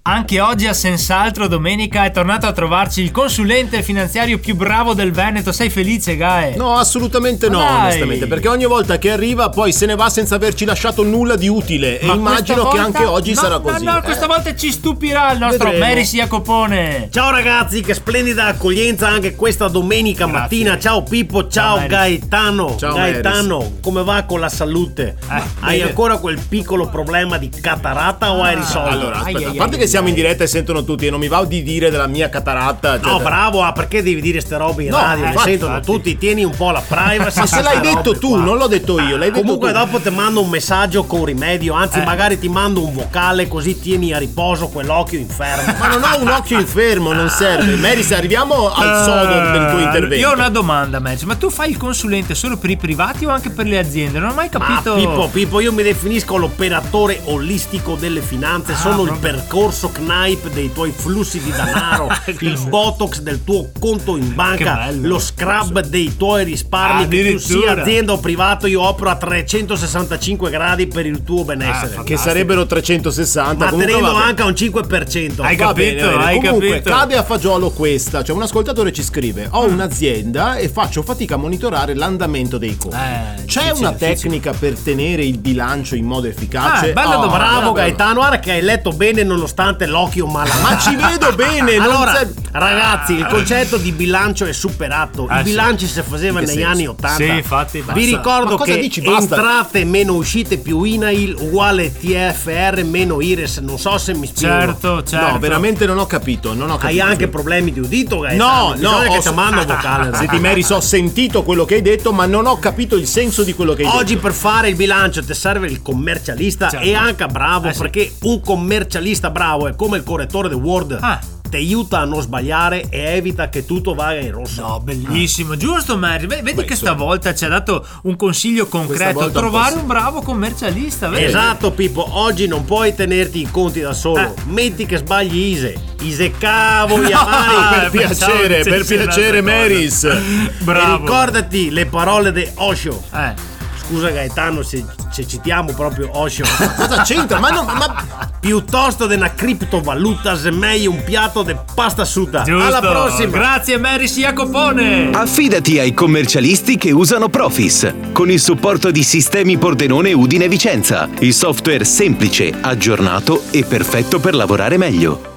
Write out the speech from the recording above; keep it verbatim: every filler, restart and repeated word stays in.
Anche oggi a Senz'altro domenica è tornato a trovarci il consulente finanziario più bravo del Veneto. Sei felice, Gae? No, assolutamente no, Dai. onestamente, perché ogni volta che arriva poi se ne va senza averci lasciato nulla di utile. Ma E immagino questa che volta- anche oggi no, sarà così. No, no, questa Eh. volta ci stupirà il nostro Vedremo. Meris Jacopone. Ciao ragazzi, che splendida accoglienza anche questa domenica Grazie. mattina. Ciao Pippo, ciao, Ciao, Meris. Gaetano. Ciao, Gaetano, come va con la salute? Hai bene. ancora quel piccolo problema di cataratta o hai risolto? Allora, aspetta, Ai, ai, a parte ai, che siamo ai. in diretta e sentono tutti e non mi va di dire della mia cataratta. No, cioè- bravo, ah, perché devi dire ste robe in No, radio? Li infatti, sentono infatti. tutti, tieni un po' la privacy. Ma se su l'hai ste detto robe tu, qua. non l'ho detto io, l'hai detto Comunque tu. dopo ti mando un messaggio con rimedio, anzi Eh. magari ti mando un vocale così tieni a riposo quell'occhio infermo. Ma non ho un occhio infermo, non serve. Meris, arriviamo al sodo del tuo Eh, intervento. Io ho una domanda, Meris, ma tu fai il consulente solo per i privati o anche per le aziende? Non ho mai Ma capito. Pippo, Pippo, io mi definisco l'operatore olistico delle finanze, Ah, sono il proprio. percorso Knipe dei tuoi flussi di denaro, il botox del tuo conto in Che banca, bello. lo scrub dei tuoi risparmi, che tu Addirittura. sia azienda o privato, io opero a trecentosessantacinque gradi per il tuo benessere. Ah, Che sarebbero trecentosessanta. ma comunque tenendo vabbè. anche a un cinque per cento. Hai Va capito, bene, va bene. hai Comunque capito. cade a fagiolo questa. Cioè un ascoltatore ci scrive: ho un'azienda e faccio fatica a monitorare l'andamento dei conti. Eh, C'è difficile, una difficile. tecnica per tenere il bilancio in modo efficace? Ah, bella Oh, domanda. Bravo vabbè. Gaetano, guarda che hai letto bene nonostante l'occhio malato. Ma ci vedo bene, non Allora, c'è- ragazzi, il concetto di bilancio è superato. Ah, I sì. bilanci si faceva In che negli senso? anni ottanta. Sì, infatti, basta. Vi ricordo Ma cosa che dici, basta? entrate meno uscite più I N A I L uguale T F R meno I R E S. Non so se mi spiego. Certo, certo. No, veramente non ho capito, non ho Hai capito. anche problemi di udito, Gaetano? No, Bisogna no, che ho- ti mando vocale. Senti Meris, ho sentito quello che hai detto, ma non ho capito il senso di quello che hai Oggi detto. per fare il bilancio ti serve il commercialista Certo. e anche bravo, Eh, sì. perché un commercialista bravo è come il correttore di Word. Ah. Ti aiuta a non sbagliare e evita che tutto vada in rosso. No, bellissimo, giusto Meris? Vedi Beh, che insomma. stavolta ci ha dato un consiglio concreto, volta un trovare po' un bravo commercialista, vedi? Esatto Pippo, oggi non puoi tenerti i conti da solo. Eh. Metti che sbagli Ise. Ise cavoli No, amari. per eh, pensavo piacere, per dicessi piacere un'altra Meris. cosa. Bravo. E ricordati le parole di Osho. Eh. Scusa Gaetano se, se citiamo proprio Osho. Cosa c'entra? Ma, non, ma Piuttosto di una criptovaluta, semmai un piatto di pasta asciutta. Giusto. Alla prossima. Grazie Meris Jacopone. Affidati ai commercialisti che usano Profis con il supporto di Sistemi Pordenone Udine Vicenza, il software semplice, aggiornato e perfetto per lavorare meglio.